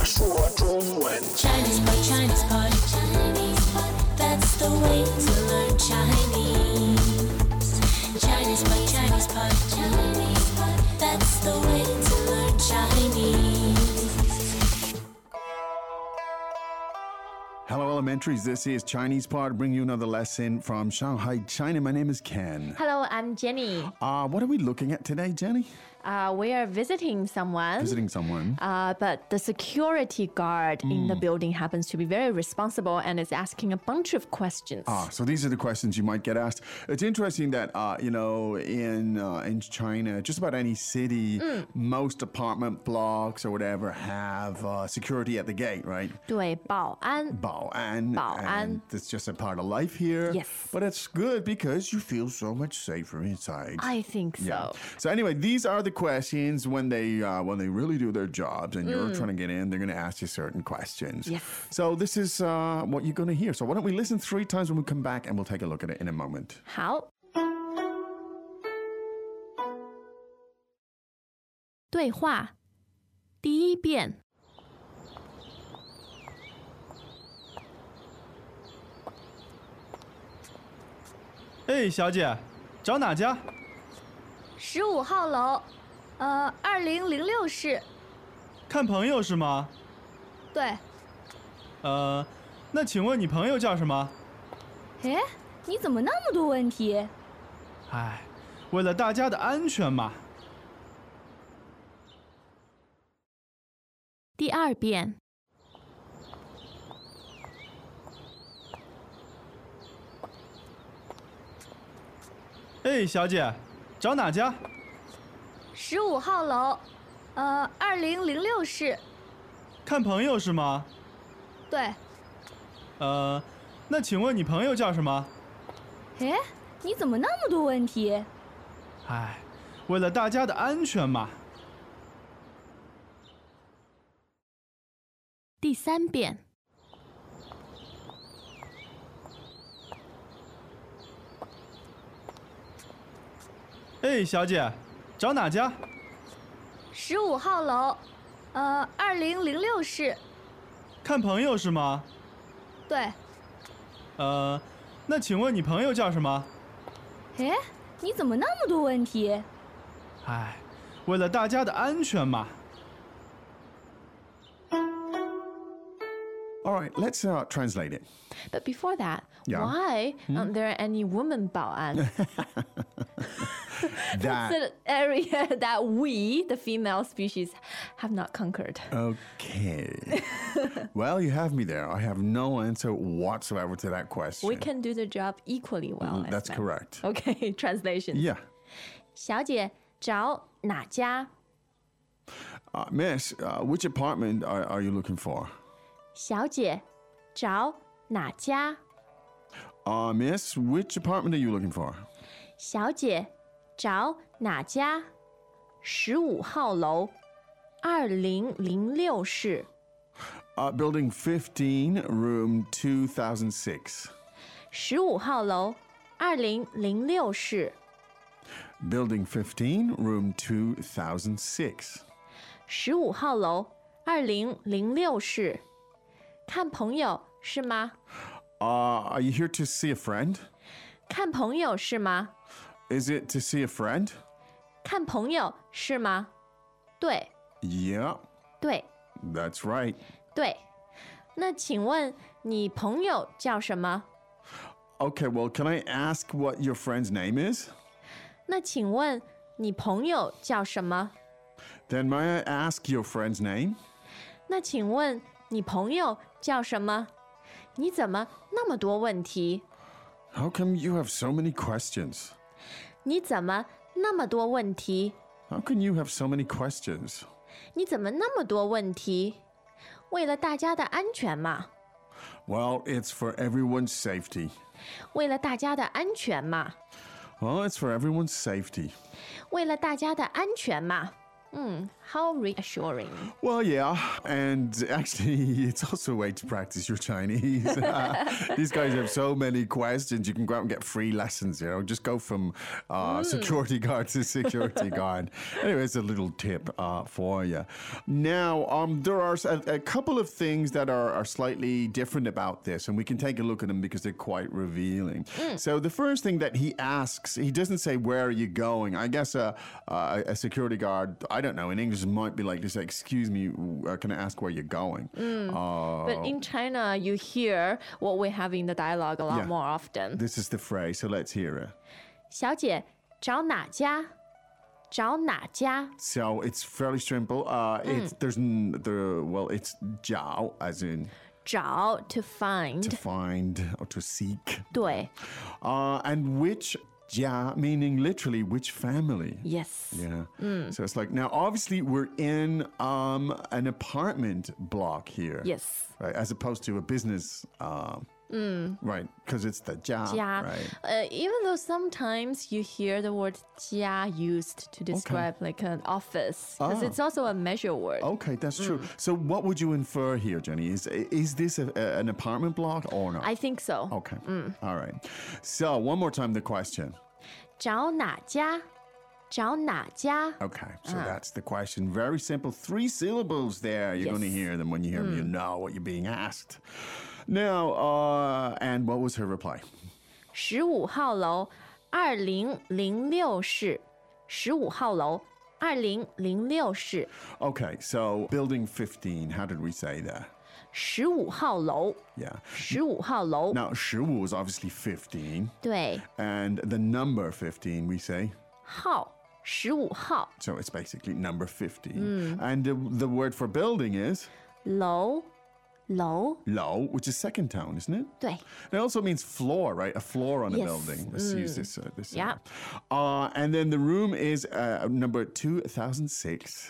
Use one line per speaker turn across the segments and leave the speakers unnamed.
说中文。
Chinese pot, Chinese pot, Chinese pot. That's the way to learn Chinese. Chinese pot, Chinese pot, Chinese pot. That's the way to learn Chinese.
Hello, elementaries. This is Chinese Pod, bringing you another lesson from Shanghai, China. My name is Ken.
Hello, I'm Jenny.
What are we looking at today, Jenny?
We are visiting someone.
Visiting someone.
But the security guard in the building happens to be very responsible and is asking a bunch of questions.
So these are the questions you might get asked. It's interesting that, in China, just about any city, most apartment blocks or whatever have security at the gate, right?
对，保安。
保安. And it's just a part of life here.
Yes.
But it's good because you feel so much safer inside.
I think so.
Yeah. So anyway, these are the questions when they really do their jobs and you're trying to get in, they're going to ask you certain questions.
Yes.
So this is what you're going to hear. So why don't we listen 3 times when we come back and we'll take a look at it in a moment.
好。对话第一遍。
哎，小姐，找哪家
15号楼，2006室。
看朋友是吗？
对。
那请问你朋友叫什么？
哎，你怎么那么多问题？
哎，为了大家的安全嘛。
第二遍。
哎，小姐，找哪家
15号楼，2006室。
看朋友是吗？
对。
那请问你朋友叫什么？
哎，你怎么那么多问题？
哎，为了大家的安全嘛。
第三遍。
哎，小姐，找哪家
15号楼，2006室。
看朋友是吗？
对。
那请问你朋友叫什么？
哎，你怎么那么多问题？
哎，为了大家的安全嘛。
All right, let's translate it.
But before that,
Yeah.
why aren't there any women 保安? That's an area that we, the female species, have not conquered.
Okay. Well, you have me there. I have no answer whatsoever to that question.
We can do the job equally well. as
That's
men.
correct.
Okay, translation.
Yeah.
小姐，找哪家？
Miss, which apartment are you looking for?
小姐，找哪家？
Miss, which apartment are you looking for?
小姐，找哪家？15号楼，2006室。
Building 15, room 2006.
15号楼，2006室。
Building 15, room 2006.
15号楼，2006室。看朋友是吗？
Are you here to see a friend?
看朋友是吗？
Is it to see a friend?
看朋友是吗？对
Yeah,
对
that's right.
对。那请问你朋友叫什么？
Okay, well, can I ask what your friend's name is?
那请问你朋友叫什么？
Then may I ask your friend's name?
那请问你朋友叫什么？你怎么那么多问题？
How come you have so many questions?
你怎么那么多问题？
How can you have so many questions?
你怎么那么多问题？为了大家的安全嘛。
Well, it's for everyone's safety.
为了大家的安全嘛。
Well, it's for everyone's safety.
为了大家的安全嘛。 How reassuring.
Well, yeah, and actually, it's also a way to practice your Chinese. These guys have so many questions. You can go out and get free lessons. Just go from security guard to security guard. Anyway, it's a little tip for you. Now, there are a couple of things that are slightly different about this, and we can take a look at them because they're quite revealing. So the first thing that he asks, he doesn't say, "Where are you going?" I guess a security guard, I don't know, in English might be like to say, "Excuse me, can I ask where you're going?"
But in China, you hear what we have in the dialogue a lot
Yeah.
more often.
This is the phrase, so let's hear it.
小姐，找哪家？找哪家？
So it's fairly simple. It's it's jiao as in
找 to find.
to find or to seek.
对
And which jia meaning literally which family.
Yes.
Yeah. So it's like now obviously we're in an apartment block here.
Yes.
Right, as opposed to a business right, because it's the jia,
家
right?
Even though sometimes you hear the word 家 used to describe like an office, because it's also a measure word.
Okay, that's true. So what would you infer here, Jenny? Is this an apartment block or not?
I think so.
Okay. All right. So one more time the question.
找哪家？找哪家？
Okay, so that's the question. Very simple. 3 syllables there. You're going to
Yes.
hear them when you hear them. You know what you're being asked. Now, and what was her reply?
15号楼2006室。15号楼2006室。
Okay, so building 15. How did we say that?
15号楼。
Yeah.
15号楼。
Now, 15 was obviously 15.
对，
And the number 15, we say.
号15号。
So it's basically number 15. And the word for building is
楼楼。
low, which is second tone, isn't it?
对
It also means floor, right? A floor on a
Yes.
building. Let's use this.
Yeah.
And then the room is number 2006.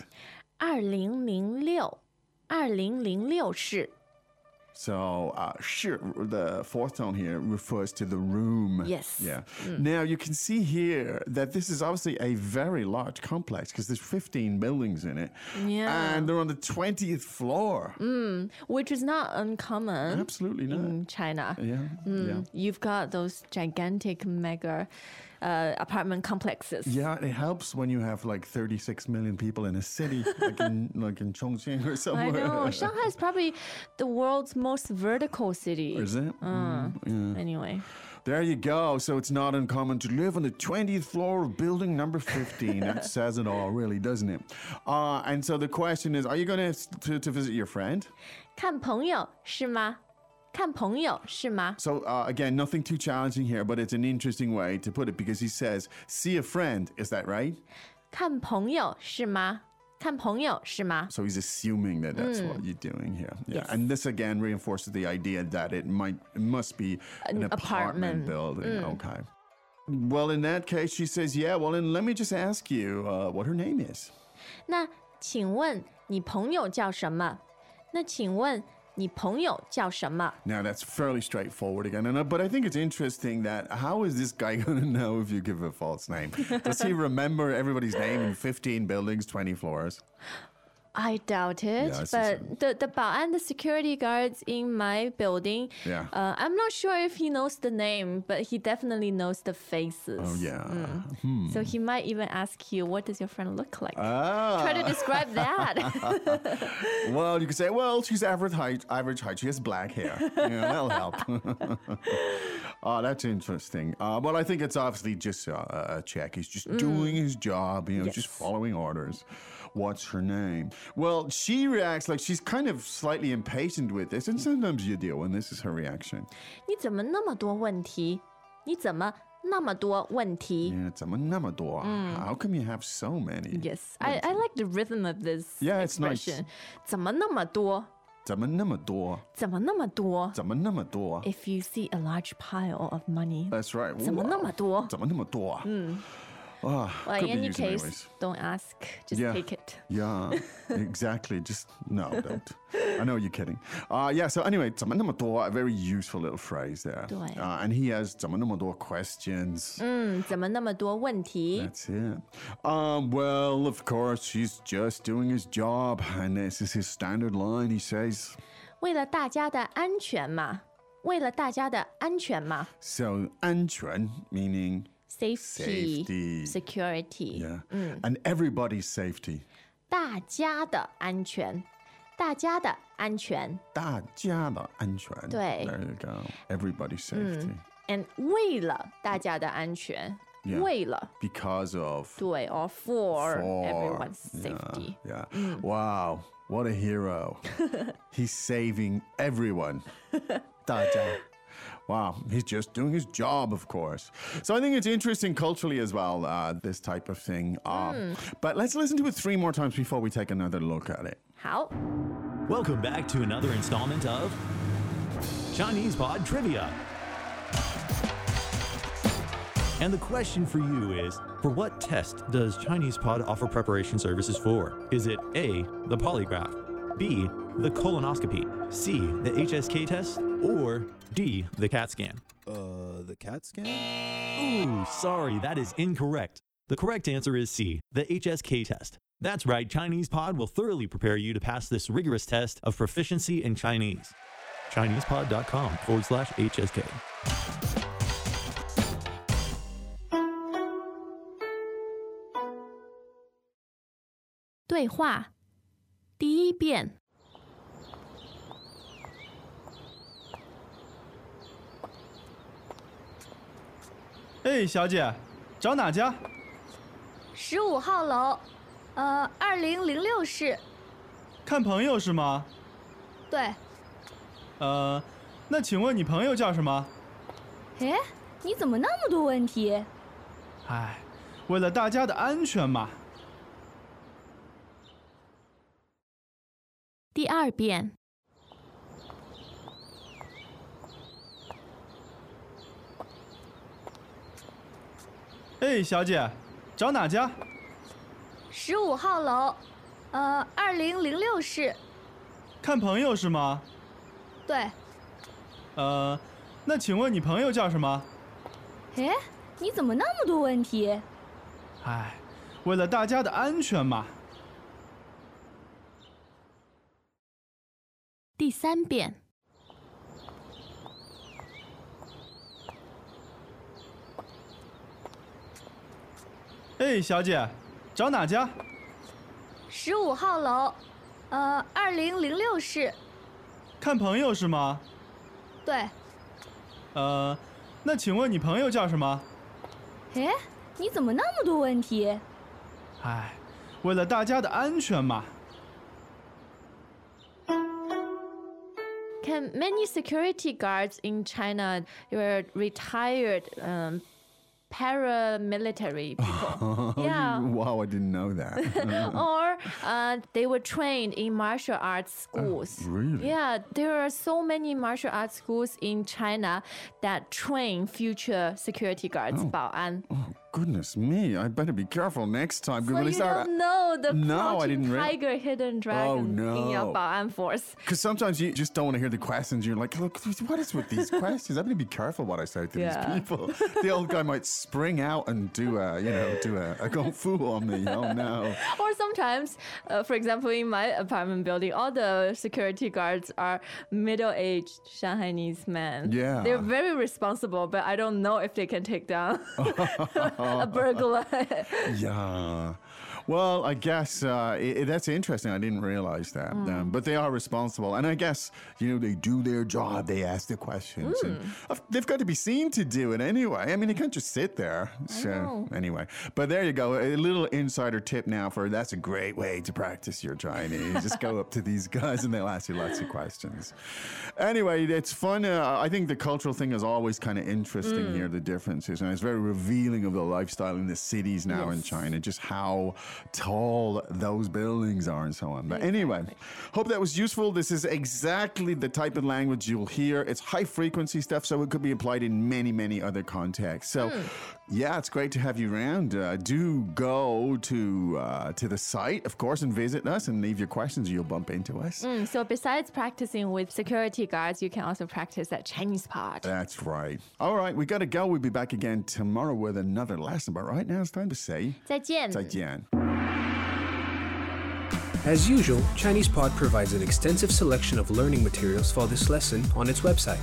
2006。2006室。
So, sure, the fourth tone here refers to the room.
Yes.
Yeah. Now, you can see here that this is obviously a very large complex because there's 15 buildings in it.
Yeah.
And they're on the 20th floor.
Which is not uncommon
Absolutely not.
in China.
Yeah. Yeah.
You've got those gigantic mega apartment complexes.
Yeah, it helps when you have like 36 million people in a city, like in Chongqing or
I
somewhere.
know. Shanghai is probably the world's most vertical city.
Is it? Yeah.
Anyway.
There you go. So it's not uncommon to live on the 20th floor of building number 15. That says it all, really, doesn't it? And so the question is, are you going to visit your friend?
看朋友是吗？看朋友是吗？
So again, nothing too challenging here, but it's an interesting way to put it because he says, see a friend. Is that right?
看朋友是吗？看朋友是吗？
So he's assuming that that's what you're doing here. Yeah.
Yes.
And this again reinforces the idea that it must be an apartment building. Okay. Well, in that case, she says, yeah, well, then let me just ask you what her name is.
那请问你朋友叫什么？那请问你朋友叫什么？
Now, that's fairly straightforward again. But I think it's interesting that how is this guy going to know if you give a false name? Does he remember everybody's name in 15 buildings, 20 floors?
I doubt it.
Yeah, it's
but the 保安, the security guards in my building,
Yeah.
I'm not sure if he knows the name, but he definitely knows the faces.
Oh, yeah.
So he might even ask you, what does your friend look like?
Ah.
Try to describe that.
Well, you could say, well, she's average height. She has black hair. Yeah, that'll help. Oh, that's interesting. Well, I think it's obviously just a check. He's just doing his job, just following orders. What's her name? Well, she reacts like she's kind of slightly impatient with this, and sometimes you do, and this is her reaction.
你怎么那么多问题？你怎么那么多问题？
Yeah, 怎么那么多? How come you have so many?
Yes, I like the rhythm of this
Yeah, it's nice.
expression. 怎么那么多？
怎么那么多?
怎么那么多？
怎么那么多?
If you see a large pile of money,
That's right.
怎么那么多？
怎么那么多? Oh,
Well,
could
in
be
any
used
case,
anyways.
don't ask, just
Yeah.
take it.
Yeah, exactly. Just no, don't. I know you're kidding. Yeah. So anyway, 怎么那么多? A very useful little phrase there.
对。
And he has 怎么那么多 questions.
怎么那么多问题?
That's it. Well, of course, he's just doing his job, and this is his standard line. He says.
为了大家的安全嘛，为了大家的安全嘛。
So 安全 meaning
Safety,
Safety.
security.
yeah, and everybody's safety.
大家的安全，大家的安全。
大家的安全.
对。
There you go. Everybody's safety.
And 为了大家的安全
Yeah.
为了
Because of.
对 or for everyone's
Yeah,
safety.
Yeah. Wow. What a hero. He's saving everyone. 大家. Wow, he's just doing his job, of course. So I think it's interesting culturally as well, this type of thing. But let's listen to it 3 more times before we take another look at it.
好，
Welcome back to another installment of Chinese Pod Trivia. And the question for you is, for what test does Chinese Pod offer preparation services for? Is it A, the polygraph, B, the colonoscopy, C, the HSK test, or D, the CAT scan?
The CAT scan?
Ooh, sorry, that is incorrect. The correct answer is C, the HSK test. That's right, Chinese Pod will thoroughly prepare you to pass this rigorous test of proficiency in Chinese. ChinesePod.com/HSK.
对话第一遍。
哎，小姐，找哪家？
15号楼，2006室。
看朋友是吗？
对。
那请问你朋友叫什么？
哎，你怎么那么多问题？
哎，为了大家的安全嘛。
第二遍。
哎，小姐，找哪家？
15号楼，2006室。
看朋友是吗？
对。
那请问你朋友叫什么？
哎，你怎么那么多问题？
哎，为了大家的安全嘛。
第三遍。
哎，小姐，找哪家？
15号楼，2006室。
看朋友是吗？
对。
那请问你朋友叫什么？
哎，你怎么那么多问题？
哎，为了大家的安全嘛。
Can many security guards in China were retired paramilitary people? Yeah.
Wow, I didn't know that.
Or they were trained in martial arts schools.
Really?
Yeah, there are so many martial arts schools in China that train future security guards. 保安.
Oh, goodness me. I better be careful next time.
So you don't know the
No, I
crouching
didn't
tiger, hidden dragon
no.
in your 保安 force.
Because sometimes you just don't want to hear the questions. You're like, look, what is with these questions? I better be careful what I say to
Yeah.
these people. The old guy might spring out and do a kung fu on me. Oh no.
Or sometimes, for example, in my apartment building, all the security guards are middle-aged Shanghainese men.
Yeah.
They're very responsible, but I don't know if they can take down a burglar.
Yeah. Well, I guess that's interesting. I didn't realize that. But they are responsible. And I guess, they do their job. They ask the questions. And they've got to be seen to do it anyway. I mean, they can't just sit there. So, anyway. But there you go. A little insider tip now that's a great way to practice your Chinese. Just go up to these guys and they'll ask you lots of questions. Anyway, it's fun. I think the cultural thing is always kind of interesting here, the differences. And it's very revealing of the lifestyle in the cities now in China, just how tall those buildings are and so on. But anyway, hope that was useful. This is exactly the type of language you'll hear. It's high frequency stuff, so it could be applied in many, many other contexts. So Yeah, it's great to have you around. Do go to the site, of course, and visit us and leave your questions. You'll bump into us.
So besides practicing with security guards, you can also practice at Chinese Pod.
That's right. All right, we got to go. We'll be back again tomorrow with another lesson. But right now, it's time to say
再见。
再见.
As usual, ChinesePod provides an extensive selection of learning materials for this lesson on its website,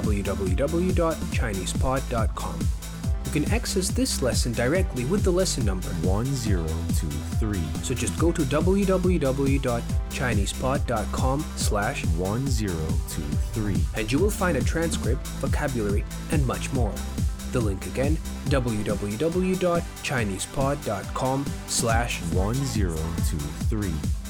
www.chinesepod.com. You can access this lesson directly with the lesson number
1023.
So just go to www.chinesepod.com/1023 and you will find a transcript, vocabulary, and much more. The link again, www.chinesepod.com/1023.